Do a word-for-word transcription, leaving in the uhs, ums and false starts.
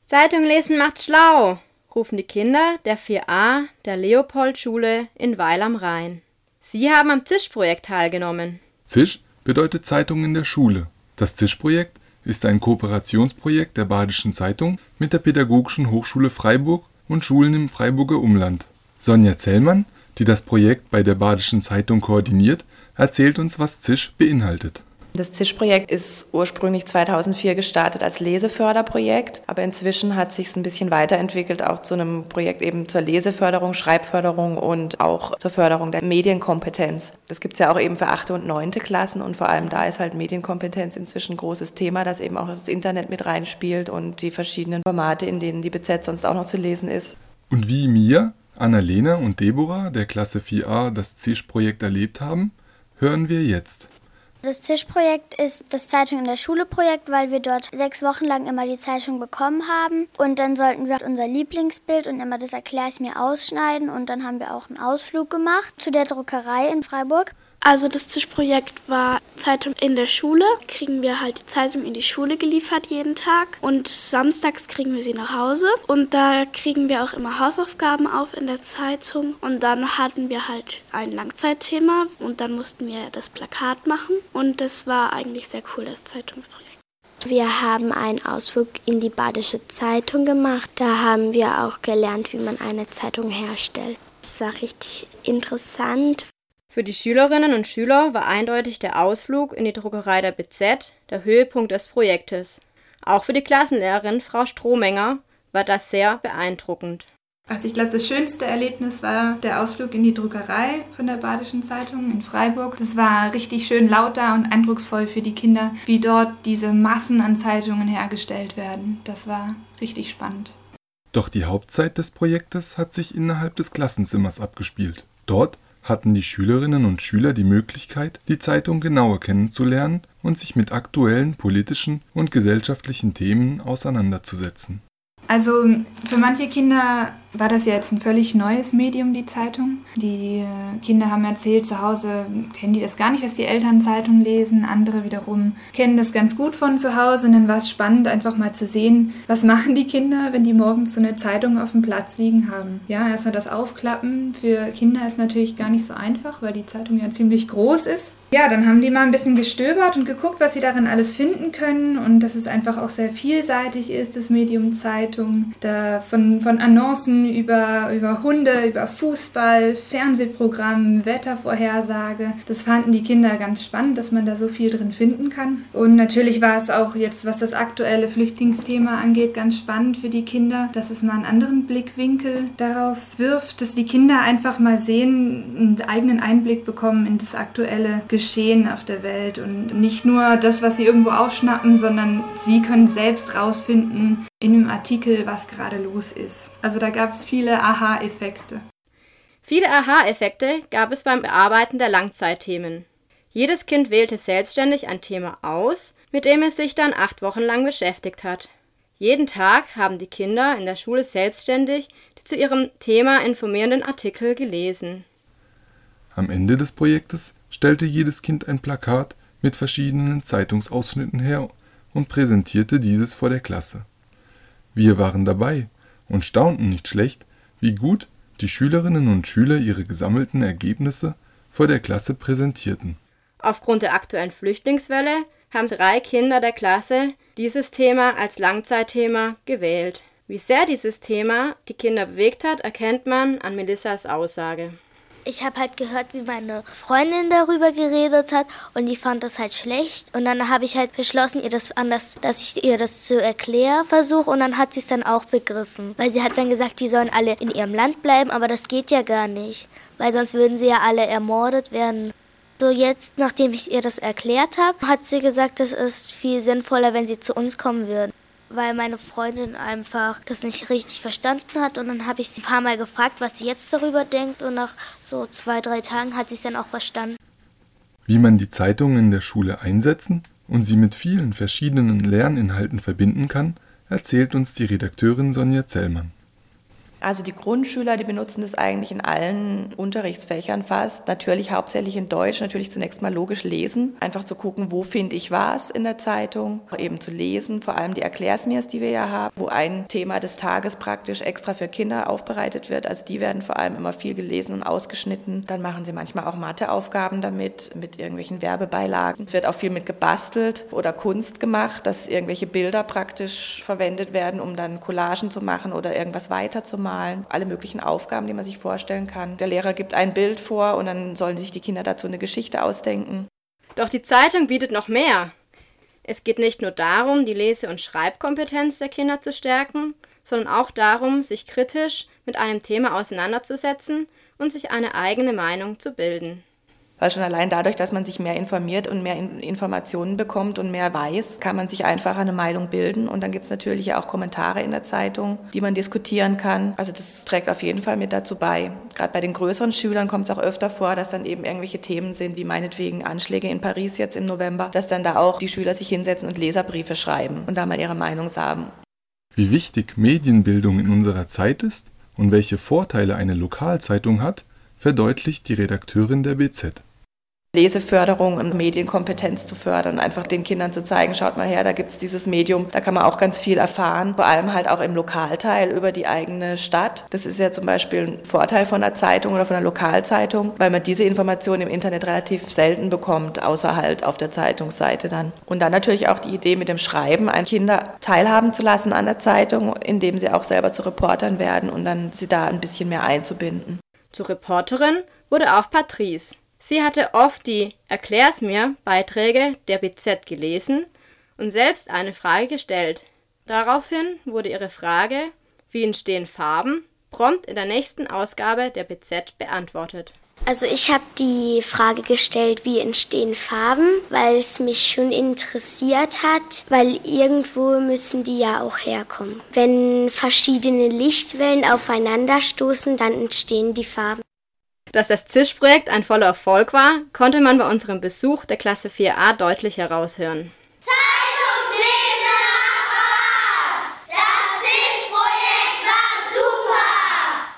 Zeitung lesen macht schlau, rufen die Kinder der vier a der Leopoldschule in Weil am Rhein. Sie haben am Zisch-Projekt teilgenommen. Zisch bedeutet Zeitung in der Schule. Das Zisch-Projekt ist ein Kooperationsprojekt der Badischen Zeitung mit der Pädagogischen Hochschule Freiburg und Schulen im Freiburger Umland. Sonja Zellmann, die das Projekt bei der Badischen Zeitung koordiniert, erzählt uns, was Zisch beinhaltet. Das Zisch-Projekt ist ursprünglich zweitausendvier gestartet als Leseförderprojekt, aber inzwischen hat sich es ein bisschen weiterentwickelt, auch zu einem Projekt eben zur Leseförderung, Schreibförderung und auch zur Förderung der Medienkompetenz. Das gibt es ja auch eben für achte und neunte Klassen und vor allem da ist halt Medienkompetenz inzwischen ein großes Thema, dass eben auch das Internet mit reinspielt und die verschiedenen Formate, in denen die B Z sonst auch noch zu lesen ist. Und wie Mia, Annalena und Deborah der Klasse vier a das Zisch-Projekt erlebt haben, hören wir jetzt. Das Zisch-Projekt ist das Zeitung in der Schule-Projekt, weil wir dort sechs Wochen lang immer die Zeitung bekommen haben. Und dann sollten wir unser Lieblingsbild und immer das erkläre ich mir ausschneiden. Und dann haben wir auch einen Ausflug gemacht zu der Druckerei in Freiburg. Also das Zisch-Projekt war Zeitung in der Schule. Kriegen wir halt die Zeitung in die Schule geliefert jeden Tag. Und samstags kriegen wir sie nach Hause. Und da kriegen wir auch immer Hausaufgaben auf in der Zeitung. Und dann hatten wir halt ein Langzeitthema. Und dann mussten wir das Plakat machen. Und das war eigentlich sehr cool, das Zeitungsprojekt. Wir haben einen Ausflug in die Badische Zeitung gemacht. Da haben wir auch gelernt, wie man eine Zeitung herstellt. Das war richtig interessant. Für die Schülerinnen und Schüler war eindeutig der Ausflug in die Druckerei der B Z der Höhepunkt des Projektes. Auch für die Klassenlehrerin Frau Strohmenger war das sehr beeindruckend. Also ich glaube, das schönste Erlebnis war der Ausflug in die Druckerei von der Badischen Zeitung in Freiburg. Das war richtig schön laut da und eindrucksvoll für die Kinder, wie dort diese Massen an Zeitungen hergestellt werden. Das war richtig spannend. Doch die Hauptzeit des Projektes hat sich innerhalb des Klassenzimmers abgespielt. Dort hatten die Schülerinnen und Schüler die Möglichkeit, die Zeitung genauer kennenzulernen und sich mit aktuellen politischen und gesellschaftlichen Themen auseinanderzusetzen. Also für manche Kinder war das ja jetzt ein völlig neues Medium, die Zeitung. Die Kinder haben erzählt, zu Hause kennen die das gar nicht, dass die Eltern Zeitung lesen. Andere wiederum kennen das ganz gut von zu Hause. Und dann war es spannend, einfach mal zu sehen, was machen die Kinder, wenn die morgens so eine Zeitung auf dem Platz liegen haben. Ja, erstmal das Aufklappen für Kinder ist natürlich gar nicht so einfach, weil die Zeitung ja ziemlich groß ist. Ja, dann haben die mal ein bisschen gestöbert und geguckt, was sie darin alles finden können und dass es einfach auch sehr vielseitig ist, das Medium Zeitung. Da von, von Annoncen über, über Hunde, über Fußball, Fernsehprogramm, Wettervorhersage. Das fanden die Kinder ganz spannend, dass man da so viel drin finden kann. Und natürlich war es auch jetzt, was das aktuelle Flüchtlingsthema angeht, ganz spannend für die Kinder, dass es mal einen anderen Blickwinkel darauf wirft, dass die Kinder einfach mal sehen, einen eigenen Einblick bekommen in das aktuelle Geschehen auf der Welt und nicht nur das, was sie irgendwo aufschnappen, sondern sie können selbst rausfinden in einem Artikel, was gerade los ist. Also da gab es viele Aha-Effekte. Viele Aha-Effekte gab es beim Bearbeiten der Langzeitthemen. Jedes Kind wählte selbstständig ein Thema aus, mit dem es sich dann acht Wochen lang beschäftigt hat. Jeden Tag haben die Kinder in der Schule selbstständig die zu ihrem Thema informierenden Artikel gelesen. Am Ende des Projektes stellte jedes Kind ein Plakat mit verschiedenen Zeitungsausschnitten her und präsentierte dieses vor der Klasse. Wir waren dabei und staunten nicht schlecht, wie gut die Schülerinnen und Schüler ihre gesammelten Ergebnisse vor der Klasse präsentierten. Aufgrund der aktuellen Flüchtlingswelle haben drei Kinder der Klasse dieses Thema als Langzeitthema gewählt. Wie sehr dieses Thema die Kinder bewegt hat, erkennt man an Melissas Aussage. Ich habe halt gehört, wie meine Freundin darüber geredet hat und die fand das halt schlecht. Und dann habe ich halt beschlossen, ihr das anders, dass ich ihr das zu erklären versuche und dann hat sie es dann auch begriffen. Weil sie hat dann gesagt, die sollen alle in ihrem Land bleiben, aber das geht ja gar nicht, weil sonst würden sie ja alle ermordet werden. So jetzt, nachdem ich ihr das erklärt habe, hat sie gesagt, es ist viel sinnvoller, wenn sie zu uns kommen würden. Weil meine Freundin einfach das nicht richtig verstanden hat und dann habe ich sie ein paar Mal gefragt, was sie jetzt darüber denkt und nach so zwei, drei Tagen hat sie es dann auch verstanden. Wie man die Zeitung in der Schule einsetzen und sie mit vielen verschiedenen Lerninhalten verbinden kann, erzählt uns die Redakteurin Sonja Zellmann. Also die Grundschüler, die benutzen das eigentlich in allen Unterrichtsfächern fast. Natürlich hauptsächlich in Deutsch, natürlich zunächst mal logisch lesen. Einfach zu gucken, wo finde ich was in der Zeitung. Eben zu lesen, vor allem die Erklärsmirs, die wir ja haben, wo ein Thema des Tages praktisch extra für Kinder aufbereitet wird. Also die werden vor allem immer viel gelesen und ausgeschnitten. Dann machen sie manchmal auch Matheaufgaben damit, mit irgendwelchen Werbebeilagen. Es wird auch viel mit gebastelt oder Kunst gemacht, dass irgendwelche Bilder praktisch verwendet werden, um dann Collagen zu machen oder irgendwas weiterzumalen. Alle möglichen Aufgaben, die man sich vorstellen kann. Der Lehrer gibt ein Bild vor und dann sollen sich die Kinder dazu eine Geschichte ausdenken. Doch die Zeitung bietet noch mehr. Es geht nicht nur darum, die Lese- und Schreibkompetenz der Kinder zu stärken, sondern auch darum, sich kritisch mit einem Thema auseinanderzusetzen und sich eine eigene Meinung zu bilden. Weil schon allein dadurch, dass man sich mehr informiert und mehr Informationen bekommt und mehr weiß, kann man sich einfacher eine Meinung bilden. Und dann gibt es natürlich auch Kommentare in der Zeitung, die man diskutieren kann. Also das trägt auf jeden Fall mit dazu bei. Gerade bei den größeren Schülern kommt es auch öfter vor, dass dann eben irgendwelche Themen sind, wie meinetwegen Anschläge in Paris jetzt im November, dass dann da auch die Schüler sich hinsetzen und Leserbriefe schreiben und da mal ihre Meinung sagen. Wie wichtig Medienbildung in unserer Zeit ist und welche Vorteile eine Lokalzeitung hat, verdeutlicht die Redakteurin der B Z. Leseförderung und Medienkompetenz zu fördern, einfach den Kindern zu zeigen, schaut mal her, da gibt es dieses Medium, da kann man auch ganz viel erfahren, vor allem halt auch im Lokalteil über die eigene Stadt. Das ist ja zum Beispiel ein Vorteil von einer Zeitung oder von einer Lokalzeitung, weil man diese Informationen im Internet relativ selten bekommt, außer halt auf der Zeitungsseite dann. Und dann natürlich auch die Idee mit dem Schreiben, ein Kinder teilhaben zu lassen an der Zeitung, indem sie auch selber zu Reportern werden und dann sie da ein bisschen mehr einzubinden. Zur Reporterin wurde auch Patrice. Sie hatte oft die Erklär's mir Beiträge der B Z gelesen und selbst eine Frage gestellt. Daraufhin wurde ihre Frage, wie entstehen Farben, prompt in der nächsten Ausgabe der B Z beantwortet. Also ich habe die Frage gestellt, wie entstehen Farben, weil es mich schon interessiert hat, weil irgendwo müssen die ja auch herkommen. Wenn verschiedene Lichtwellen aufeinanderstoßen, dann entstehen die Farben. Dass das Zisch-Projekt ein voller Erfolg war, konnte man bei unserem Besuch der Klasse vier a deutlich heraushören.